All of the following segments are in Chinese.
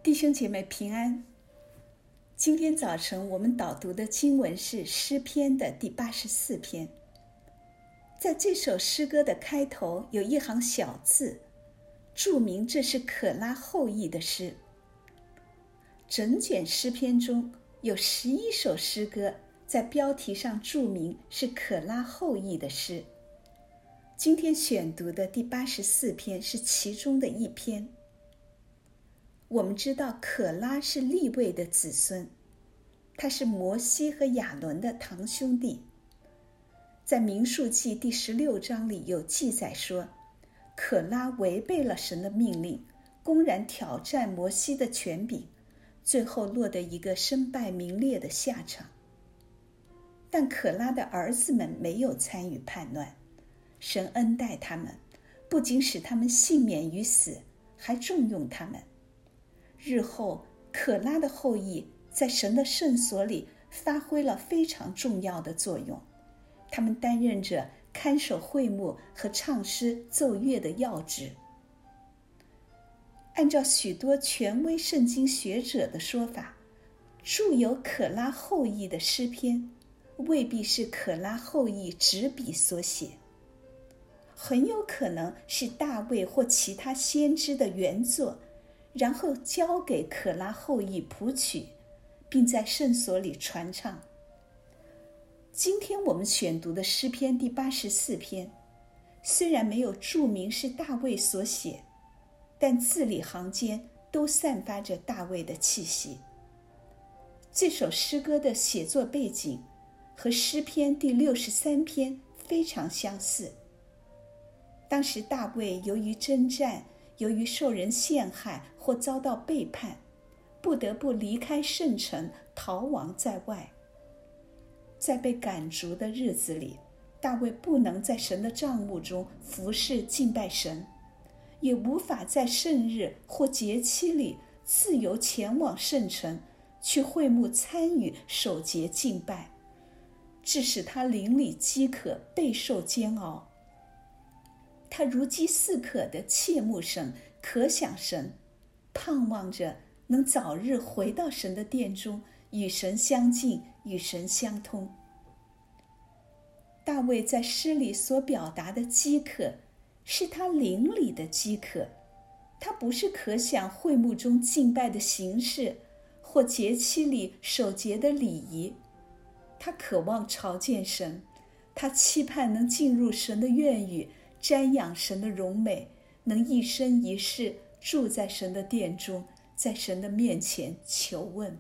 弟兄姐妹平安。今天早晨我们导读的经文是诗篇的第84篇。在这首诗歌的开头有一行小字，注明这是可拉后裔的诗。整卷诗篇中有11首诗歌在标题上注明是可拉后裔的诗。今天选读的第84篇是其中的一篇。我们知道可拉是利未的子孙，他是摩西和亚伦的堂兄弟。在民数记第16章里有记载说，可拉违背了神的命令，公然挑战摩西的权柄，最后落得一个身败名裂的下场。但可拉的儿子们没有参与叛乱，神恩待他们，不仅使他们幸免于死，还重用他们。日后可拉的后裔在神的圣所里发挥了非常重要的作用，他们担任着看守会幕和唱诗奏乐的要职。按照许多权威圣经学者的说法，著有可拉后裔的诗篇未必是可拉后裔执笔所写，很有可能是大卫或其他先知的原作，然后交给可拉后裔谱曲，并在圣所里传唱。今天我们选读的诗篇第84篇，虽然没有注明是大卫所写，但字里行间都散发着大卫的气息。这首诗歌的写作背景和诗篇第63篇非常相似。当时大卫由于征战，由于受人陷害或遭到背叛，不得不离开圣城，逃亡在外。在被赶逐的日子里，大卫不能在神的帐幕中服侍敬拜神，也无法在圣日或节期里自由前往圣城，去会幕参与守节敬拜，致使他灵里饥渴，备受煎熬。他如饥似渴地切慕神，渴想神，盼望着能早日回到神的殿中，与神相近，与神相通。大卫在诗里所表达的饥渴，是他灵里的饥渴，他不是渴想会幕中敬拜的形式，或节期里守节的礼仪。他渴望朝见神，他期盼能进入神的院宇，瞻仰神的荣美，能一生一世住在神的殿中，在神的面前求问。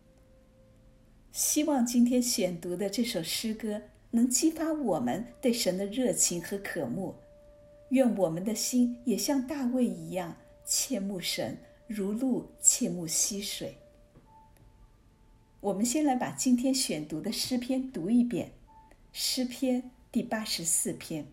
希望今天选读的这首诗歌能激发我们对神的热情和渴慕，愿我们的心也像大卫一样切慕神，如鹿切慕溪水。我们先来把今天选读的诗篇读一遍。诗篇第84篇。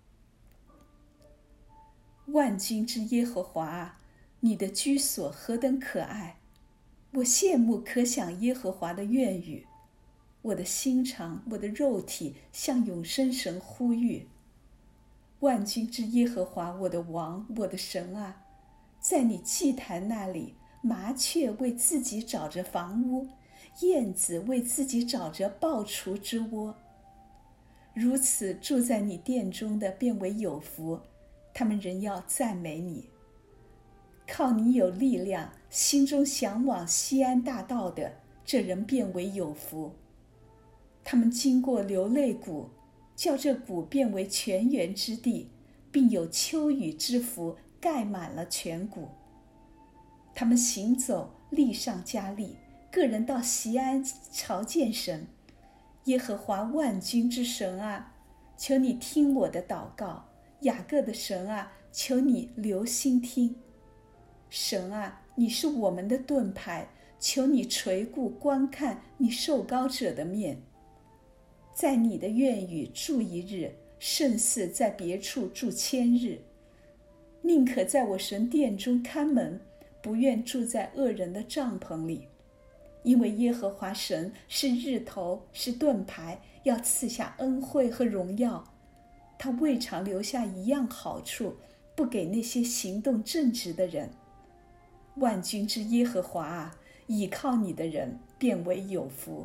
万军之耶和华啊，你的居所何等可爱！我羡慕可想耶和华的愿语，我的心肠，我的肉体向永生神呼吁。万军之耶和华，我的王，我的神啊，在你祭坛那里，麻雀为自己找着房屋，燕子为自己找着抱雏之窝。如此住在你殿中的便为有福，他们仍要赞美你。靠你有力量，心中向往西安大道的，这人便为有福。他们经过流泪谷，叫这谷变为泉源之地，并有秋雨之福盖满了全谷。他们行走，力上加力，个人到锡安朝见神。耶和华万军之神啊，求你听我的祷告，雅各的神啊，求你留心听。神啊，你是我们的盾牌，求你垂顾观看你受膏者的面。在你的院宇住一日，胜似在别处住千日。宁可在我神殿中看门，不愿住在恶人的帐篷里。因为耶和华神是日头，是盾牌，要赐下恩惠和荣耀。他未尝留下一样好处，不给那些行动正直的人。 万军之耶和华啊，倚靠你的人便为有福。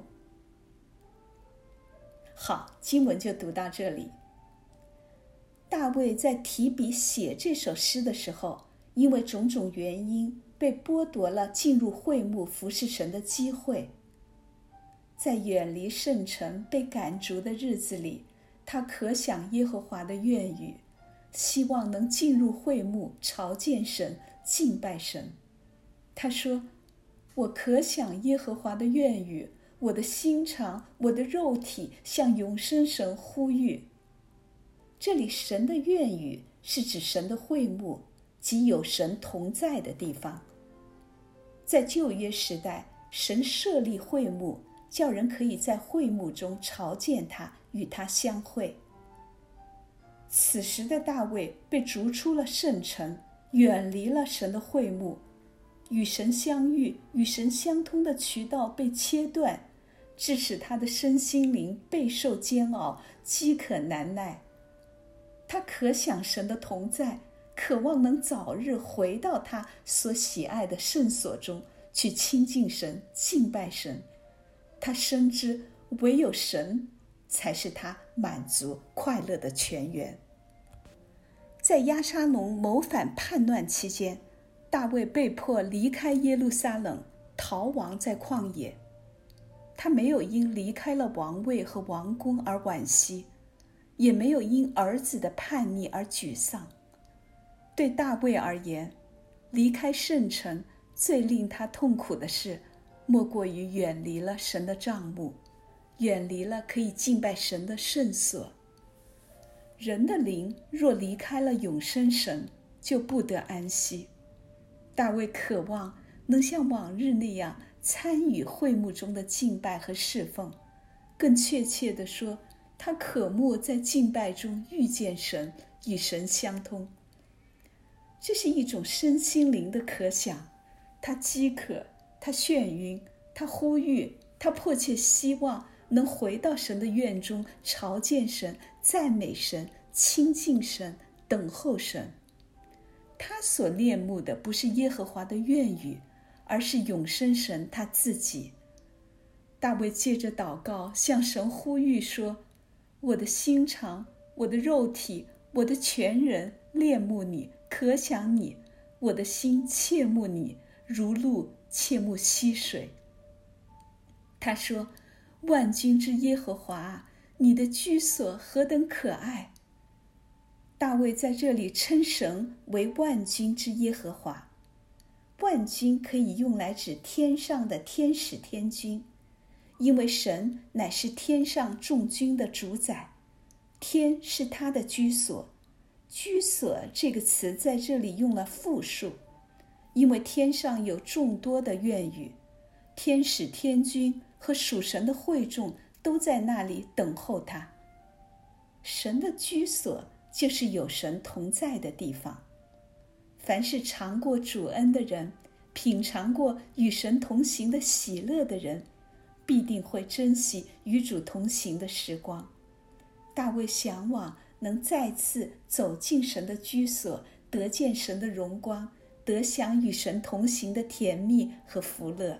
好，经文就读到这里。大卫在提笔写这首诗的时候，因为种种原因被剥夺了进入会幕服侍神的机会。在远离圣城被赶逐的日子里，他可想耶和华的愿语，希望能进入会幕朝见神，敬拜神。他说，我可想耶和华的愿语，我的心肠，我的肉体向永生神呼吁。这里神的愿语是指神的会幕，即有神同在的地方。在旧约时代，神设立会幕，叫人可以在会幕中朝见他，与他相会。此时的大卫被逐出了圣城，远离了神的会幕，与神相遇、与神相通的渠道被切断，致使他的身心灵备受煎熬，饥渴难耐。他可想神的同在，渴望能早日回到他所喜爱的圣所中，去亲近神、敬拜神。他深知唯有神才是他满足快乐的泉源。在押沙龙谋反叛乱期间，大卫被迫离开耶路撒冷，逃亡在旷野。他没有因离开了王位和王宫而惋惜，也没有因儿子的叛逆而沮丧。对大卫而言，离开圣城最令他痛苦的事，莫过于远离了神的帐幕，远离了可以敬拜神的圣所。人的灵若离开了永生神，就不得安息。大卫渴望能像往日那样参与会幕中的敬拜和侍奉，更确切地说，他渴慕在敬拜中遇见神，与神相通。这是一种身心灵的渴想，他饥渴，他眩晕，他呼吁，他迫切希望能回到神的院中，朝见神，赞美神，亲近神，等候神。他所恋慕的不是耶和华的愿语，而是永生神他自己。大卫借着祷告向神呼吁说，我的心肠，我的肉体，我的全人恋慕你，可想你，我的心切慕你，如鹿切慕溪水。他说，万军之耶和华啊，你的居所何等可爱。大卫在这里称神为万军之耶和华。万军可以用来指天上的天使天军，因为神乃是天上众军的主宰，天是他的居所。居所这个词在这里用了复数，因为天上有众多的院宇，天使天军和属神的会众都在那里等候他。神的居所就是有神同在的地方。凡是尝过主恩的人，品尝过与神同行的喜乐的人，必定会珍惜与主同行的时光。大卫向往能再次走进神的居所，得见神的荣光，得享与神同行的甜蜜和福乐。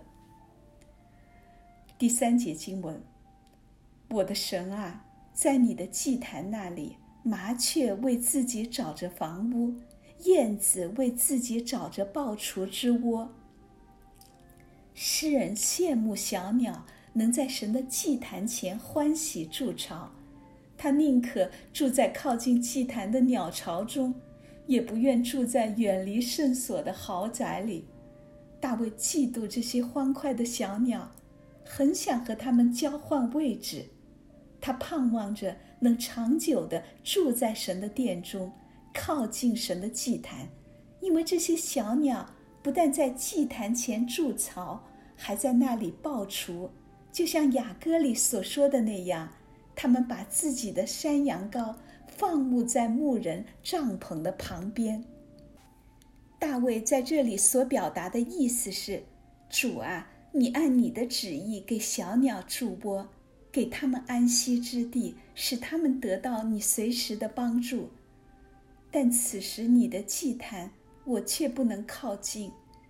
第3节经文，我的神啊，在你的祭坛那里，麻雀为自己找着房屋，燕子为自己找着抱雏之窝。诗人羡慕小鸟能在神的祭坛前欢喜筑巢，他宁可住在靠近祭坛的鸟巢中，也不愿住在远离圣所的豪宅里。大卫嫉妒这些欢快的小鸟，很想和它们交换位置。他盼望着能长久地住在神的殿中，靠近神的祭坛，因为这些小鸟不但在祭坛前筑巢，还在那里抱雏，就像雅歌里所说的那样，他们把自己的山羊羔放牧在牧人帐篷的旁边。大卫在这里所表达的意思是，主啊，你按你的旨意给小鸟筑窝，给他们安息之地，使他们得到你随时的帮助。但此时你的祭坛我却不能靠近，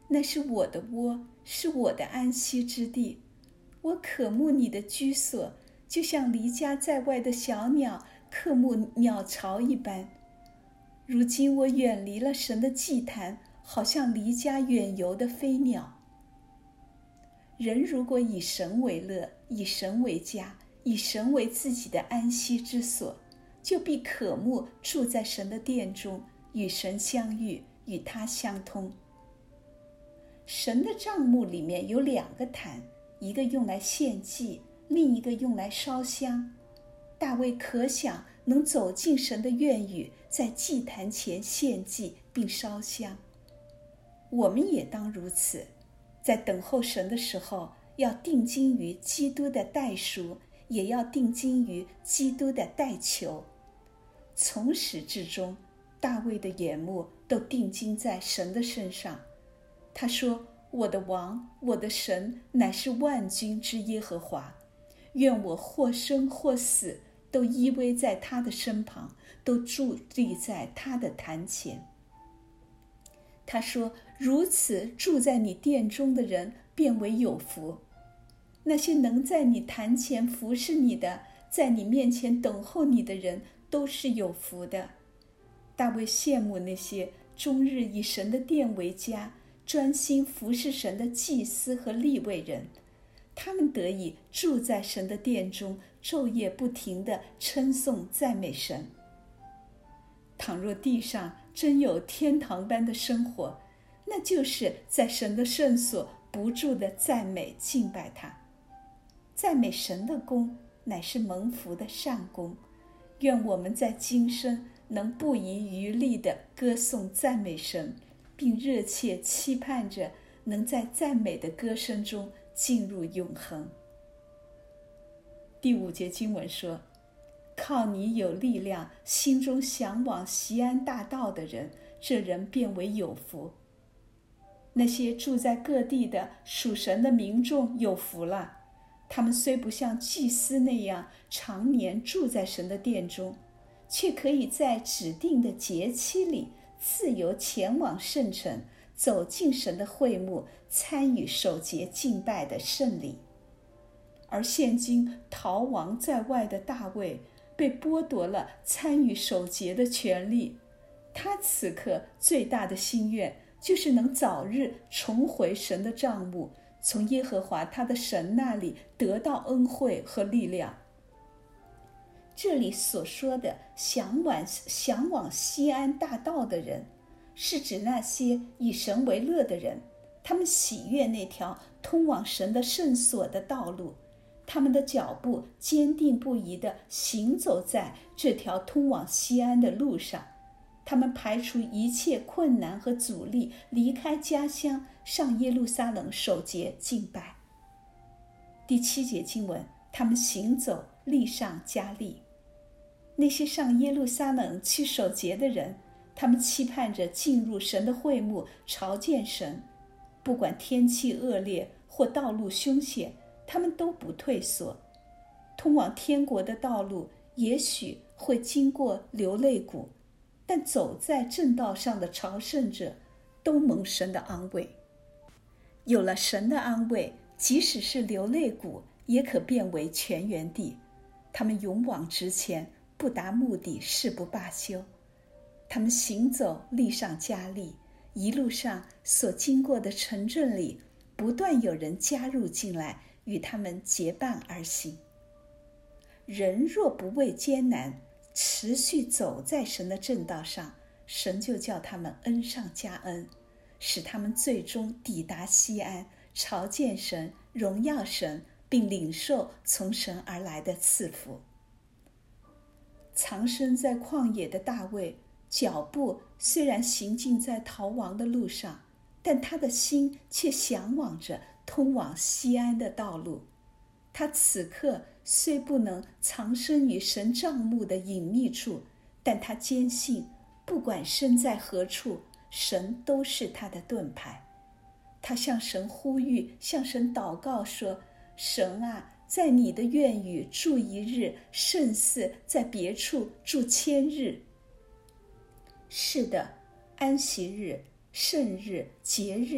那是我的窝，是我的安息之地。我渴慕你的居所，就像离家在外的小鸟渴慕鸟巢一般。如今我远离了神的祭坛，好像离家远游的飞鸟。人如果以神为乐，以神为家，以神为自己的安息之所，就必渴慕住在神的殿中，与神相遇，与他相通。神的帐幕里面有2个坛，一个用来献祭，另一个用来烧香。大卫可想能走进神的院宇，在祭坛前献祭并烧香。我们也当如此，在等候神的时候，要定睛于基督的代赎，也要定睛于基督的代求。从始至终，大卫的眼目都定睛在神的身上。他说：我的王，我的神，乃是万军之耶和华。愿我或生或死，都依偎在他的身旁，都伫立在他的坛前。他说：如此住在你殿中的人，便为有福。那些能在你坛前服侍你的，在你面前等候你的人，都是有福的。大卫羡慕那些终日以神的殿为家，专心服侍神的祭司和利未人，他们得以住在神的殿中，昼夜不停地称颂赞美神。倘若地上真有天堂般的生活，那就是在神的圣所不住地赞美敬拜他。赞美神的功，乃是蒙福的善功。愿我们在今生能不遗余力地歌颂赞美神，并热切期盼着能在赞美的歌声中进入永恒。第5节经文说：靠你有力量，心中向往锡安大道的人，这人便为有福。那些住在各地的属神的民众有福了，他们虽不像祭司那样常年住在神的殿中，却可以在指定的节期里自由前往圣城，走进神的会幕，参与守节敬拜的圣礼。而现今逃亡在外的大卫，被剥夺了参与守节的权利。他此刻最大的心愿，就是能早日重回神的帐幕，从耶和华他的神那里得到恩惠和力量。这里所说的向往锡安大道的人，是指那些以神为乐的人，他们喜悦那条通往神的圣所的道路，他们的脚步坚定不移地行走在这条通往锡安的路上。他们排除一切困难和阻力，离开家乡，上耶路撒冷守节敬拜。第7节经文，他们行走，力上加力。那些上耶路撒冷去守节的人，他们期盼着进入神的会幕，朝见神。不管天气恶劣或道路凶险，他们都不退缩。通往天国的道路也许会经过流泪谷，但走在正道上的朝圣者都蒙神的安慰。有了神的安慰，即使是流泪谷也可变为泉源地。他们勇往直前，不达目的誓不罢休。他们行走，力上加力，一路上所经过的城镇里，不断有人加入进来，与他们结伴而行。人若不畏艰难，持续走在神的正道上，神就叫他们恩上加恩，使他们最终抵达锡安，朝见神，荣耀神，并领受从神而来的赐福。藏身在旷野的大卫，脚步虽然行进在逃亡的路上，但他的心却向往着通往锡安的道路。他此刻虽不能藏身于神帐幕的隐秘处，但他坚信，不管身在何处，神都是他的盾牌。他向神呼吁，向神祷告说：神啊，在你的院宇住1日，胜似在别处住1000日。是的，安息日、圣日、节日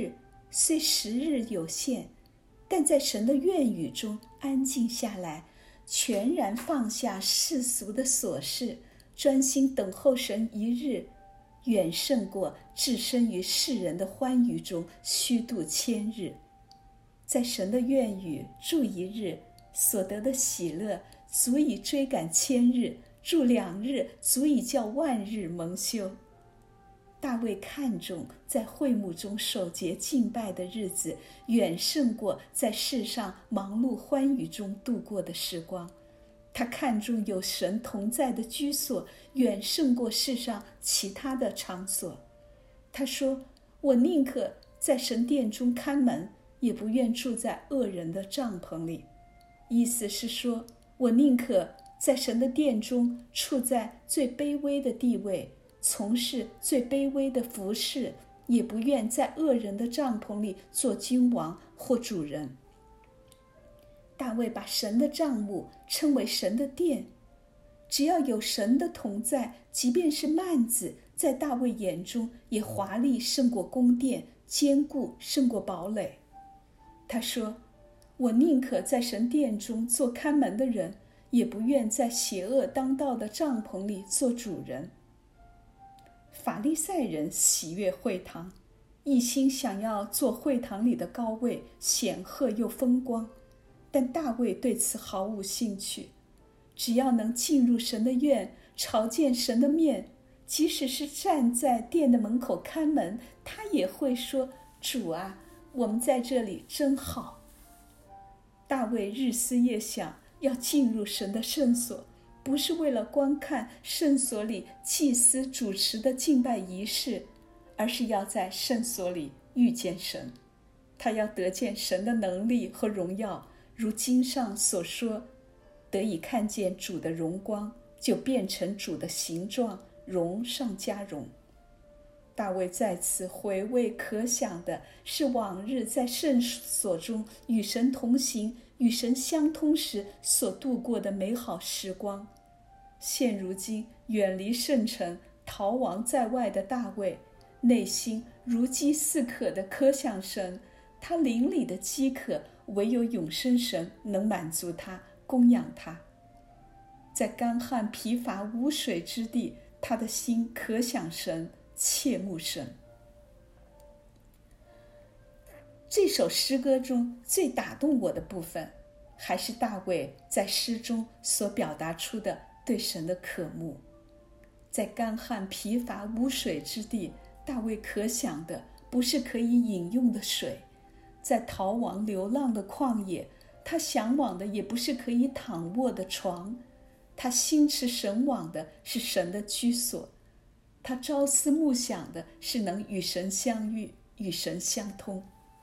虽时日有限，但在神的愿语中安静下来，全然放下世俗的琐事，专心等候神一日，远胜过置身于世人的欢愉中虚度千日。在神的愿语住一日所得的喜乐，足以追赶千日；住2日，足以叫万日蒙羞。大卫看重在会幕中守节敬拜的日子，远胜过在世上忙碌欢愉中度过的时光。他看重有神同在的居所，远胜过世上其他的场所。他说：我宁可在神殿中看门，也不愿住在恶人的帐篷里。意思是说，我宁可在神的殿中处在最卑微的地位，从事最卑微的服事，也不愿在恶人的帐篷里做君王或主人。大卫把神的帐幕称为神的殿，只要有神的同在，即便是幔子，在大卫眼中也华丽胜过宫殿，坚固胜过堡垒。他说：我宁可在神殿中做看门的人，也不愿在邪恶当道的帐篷里做主人。法利赛人喜悦会堂，一心想要做会堂里的高位，显赫又风光。但大卫对此毫无兴趣，只要能进入神的院，朝见神的面，即使是站在殿的门口看门，他也会说：主啊，我们在这里真好。大卫日思夜想要进入神的圣所，不是为了观看圣所里祭司主持的敬拜仪式，而是要在圣所里遇见神。他要得见神的能力和荣耀，如经上所说，得以看见主的荣光，就变成主的形状，荣上加荣。大卫在此回味可想的是往日在圣所中与神同行、与神相通时所度过的美好时光。现如今远离圣城，逃亡在外的大卫，内心如饥似渴地渴想神，他灵里的饥渴唯有永生神能满足他，供养他。在干旱疲乏无水之地，他的心渴想神，切慕神。这首诗歌中最打动我的部分，还是大卫在诗中所表达出的对神的渴慕。在干旱疲乏无水之地，大卫可想的不是可以饮用的水；在逃亡流浪的旷野，他向往的也不是可以躺卧的床，他心驰神往的是神的居所，他朝思暮想的是能与神相遇，与神相通。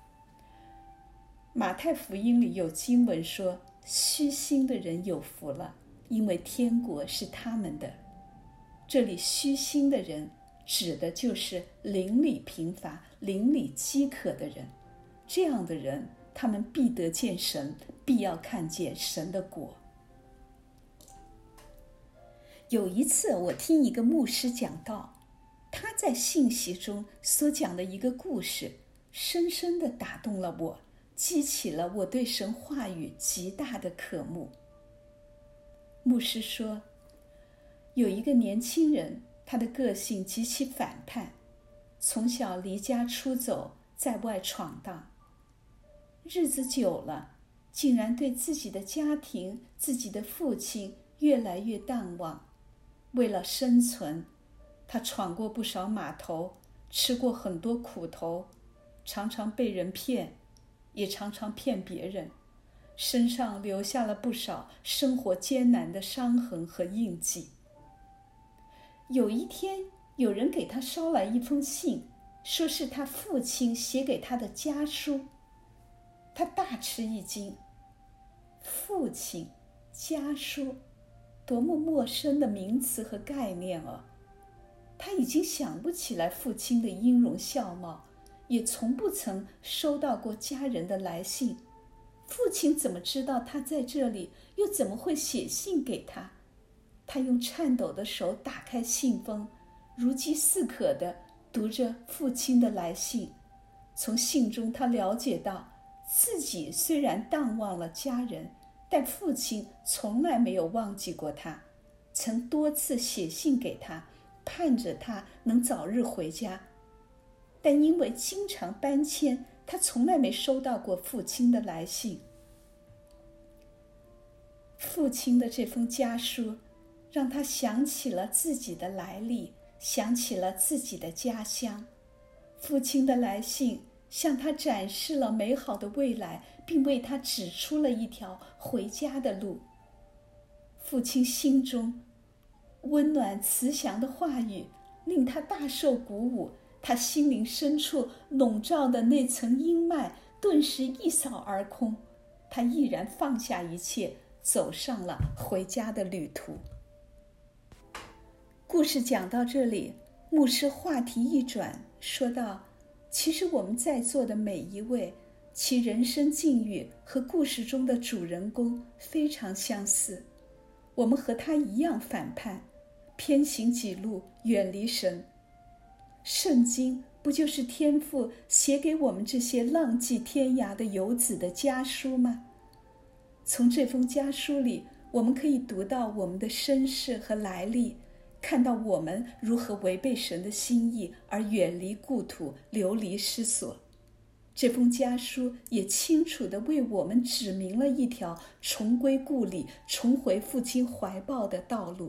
马太福音里有经文说，虚心的人有福了，因为天国是他们的。这里虚心的人指的就是灵里贫乏、灵里饥渴的人。这样的人，他们必得见神，必要看见神的国。有一次我听一个牧师讲道，他在信息中所讲的一个故事，深深地打动了我，激起了我对神话语极大的渴慕。牧师说，有一个年轻人，他的个性极其反叛，从小离家出走，在外闯荡。日子久了，竟然对自己的家庭、自己的父亲越来越淡忘。为了生存，他闯过不少码头，吃过很多苦头，常常被人骗，也常常骗别人，身上留下了不少生活艰难的伤痕和印记。有一天，有人给他捎来一封信，说是他父亲写给他的家书。他大吃一惊，父亲、家书，多么陌生的名词和概念啊！他已经想不起来父亲的音容笑貌，也从不曾收到过家人的来信。父亲怎么知道他在这里，又怎么会写信给他？他用颤抖的手打开信封，如饥似渴地读着父亲的来信。 从信中他了解到，自己虽然淡忘了家人，但父亲从来没有忘记过他，曾多次写信给他，盼着他能早日回家。但因为经常搬迁，他从来没收到过父亲的来信。父亲的这封家书让他想起了自己的来历，想起了自己的家乡。父亲的来信向他展示了美好的未来，并为他指出了一条回家的路。父亲心中温暖慈祥的话语令他大受鼓舞，他心灵深处笼罩的那层阴霾顿时一扫而空，他毅然放下一切，走上了回家的旅途。故事讲到这里，牧师话题一转，说道，其实我们在座的每一位，其人生境遇和故事中的主人公非常相似。我们和他一样反叛，偏行己路，远离神。圣经不就是天父写给我们这些浪迹天涯的游子的家书吗？从这封家书里，我们可以读到我们的身世和来历，看到我们如何违背神的心意而远离故土，流离失所。这封家书也清楚地为我们指明了一条重归故里、重回父亲怀抱的道路。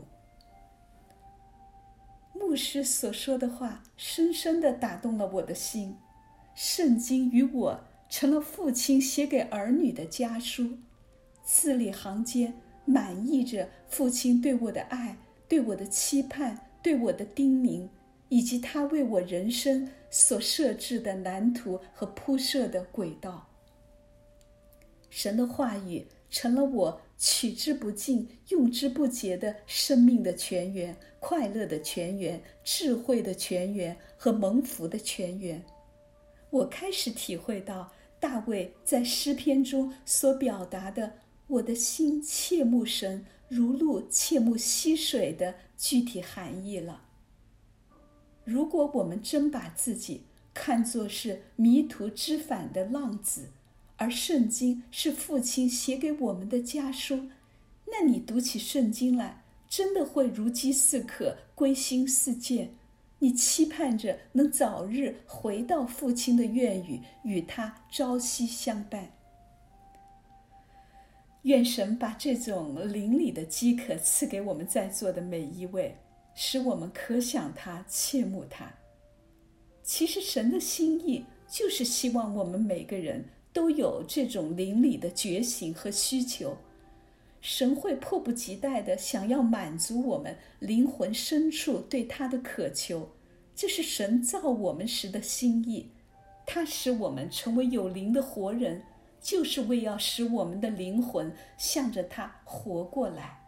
牧师所说的话深深地打动了我的心。圣经与我成了父亲写给儿女的家书，字里行间满溢着父亲对我的爱，对我的期盼，对我的叮咛，以及他为我人生所设置的蓝图和铺设的轨道。神的话语成了我取之不尽、用之不竭的生命的泉源、快乐的泉源、智慧的泉源和蒙福的泉源。我开始体会到大卫在诗篇中所表达的我的心切慕神，如鹿切慕溪水的具体含义了。如果我们真把自己看作是迷途知返的浪子，而圣经是父亲写给我们的家书，那你读起圣经来真的会如饥似渴，归心似箭。你期盼着能早日回到父亲的院宇，与他朝夕相伴。愿神把这种灵里的饥渴赐给我们在座的每一位，使我们可想他，切慕他。其实神的心意就是希望我们每个人都有这种灵里的觉醒和需求。神会迫不及待地想要满足我们灵魂深处对他的渴求，这是神造我们时的心意。他使我们成为有灵的活人，就是为要使我们的灵魂向着他活过来。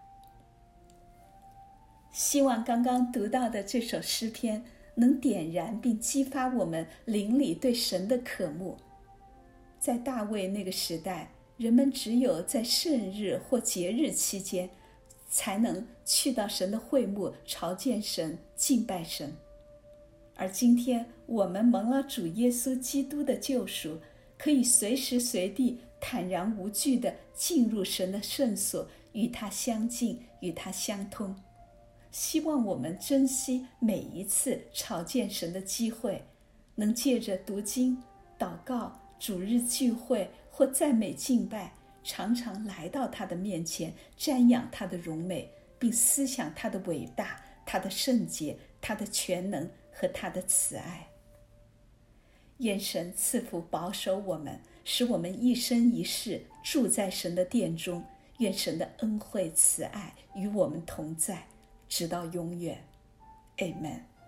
希望刚刚读到的这首诗篇能点燃并激发我们灵里对神的渴慕。在大卫那个时代，人们只有在圣日或节日期间才能去到神的会幕，朝见神，敬拜神。而今天我们蒙了主耶稣基督的救赎，可以随时随地坦然无惧地进入神的圣所，与他相近，与他相通。希望我们珍惜每一次朝见神的机会，能借着读经、祷告、主日聚会或赞美敬拜，常常来到他的面前，瞻仰他的荣美，并思想他的伟大、他的圣洁、他的全能和他的慈爱。愿神赐福保守我们，使我们一生一世住在神的殿中。愿神的恩惠慈爱与我们同在，直到永远。Amen。